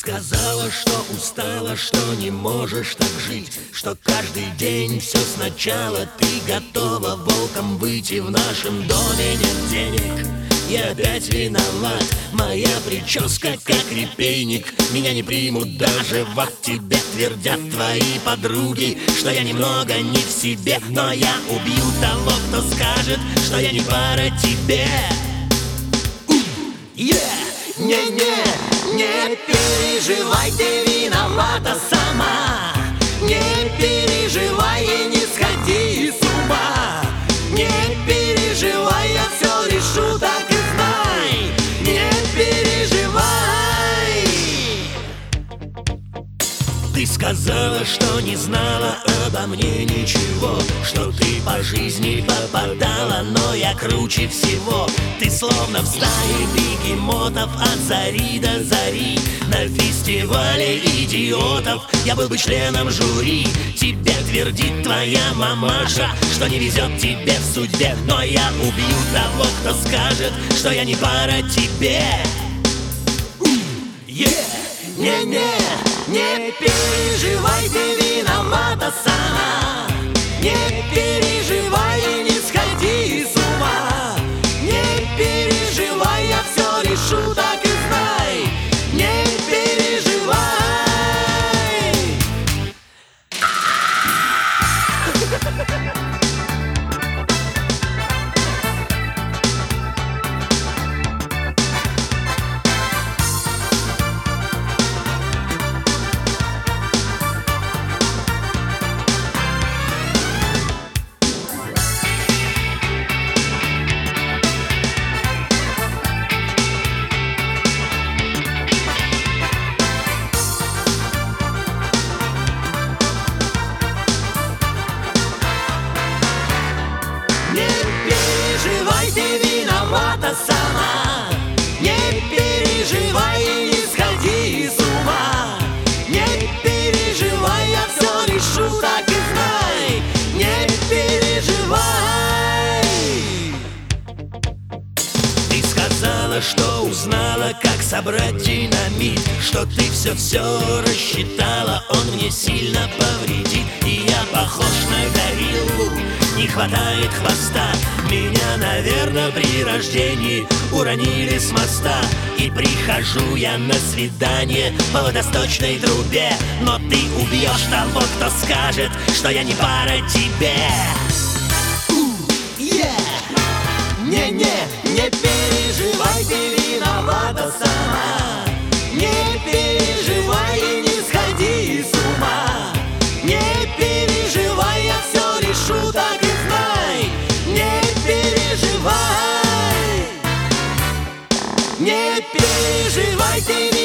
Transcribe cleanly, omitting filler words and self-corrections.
сказала, что устала, что не можешь так жить, что каждый день все сначала. Ты готова волком выйти, в нашем доме нет денег. Я опять виноват, моя прическа как репейник. Меня не примут даже в ад, тебе твердят твои подруги, что я немного не в себе. Но я убью того, кто скажет, что я не пара тебе. Не переживай, ты виновата сама. Не переживай и не сходи с ума. Не переживай, я все решу, так и знай. Не переживай. Ты сказала, что не знала обо мне ничего, что ты по жизни попадала, но я круче всего. Ты словно в стае бегемотов от зари до зари. На фестивале идиотов я был бы членом жюри. Тебе твердит твоя мамаша, что не везет тебе в судьбе. Но я убью того, кто скажет, что я не пара тебе. Не переживай, ты виновата сама. Не переживай и не сходи с ума. Не переживай, я все решу, так и знай. Не переживай. Ты виновата сама. Не переживай и не сходи с ума. Не переживай, я все решу, так и знай. Не переживай. Ты сказала, что узнала, как собрать динамит, что ты все рассчитала, он мне сильно повредит. И я похож на гориллу, не хватает хвоста. Меня, наверное, при рождении уронили с моста. И прихожу я на свидание по водосточной трубе. Но ты убьешь того, кто скажет, что я не пара тебе. Не переживай, ты виновата сама. Не переживай и не сходи с ума. Не переживай, я все решу, так и знай. Не переживай. Не переживай, ты